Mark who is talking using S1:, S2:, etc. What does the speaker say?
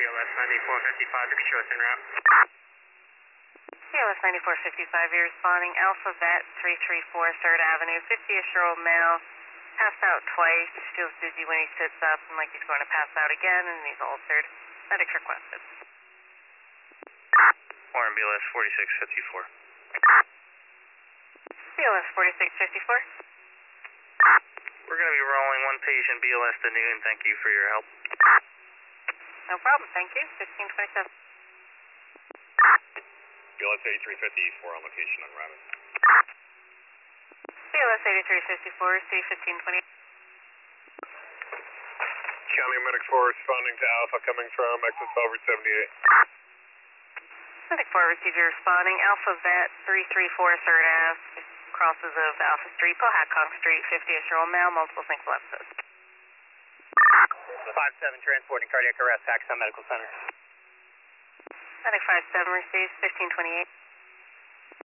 S1: BLS 9455, you can show us en route.
S2: BLS 9455, you're responding. Alpha Vet 334 3rd Avenue, 50-ish-year-old male, passed out twice, feels dizzy when he sits up and like he's going to pass out again, and he's altered. Medics requested.
S1: Warren BLS 4654.
S2: BLS 4654.
S1: We're going to be rolling one patient, BLS to noon. Thank you for your help.
S2: No problem, thank you. 1527.
S3: BLS 8354 on location on Rabbit.
S2: BLS 8354, C1520.
S3: County Medic 4 responding to Alpha coming from exit 12 Route 78.
S2: Medic 4 received your responding. Alpha Vet 334 3rd Ave, crosses of Alpha Street, Pohatcong Street, 50-ish-year-old male, multiple single episodes.
S1: 5-7 transporting cardiac arrest, Paxton Medical Center.
S2: Medic 5-7 receives 1528.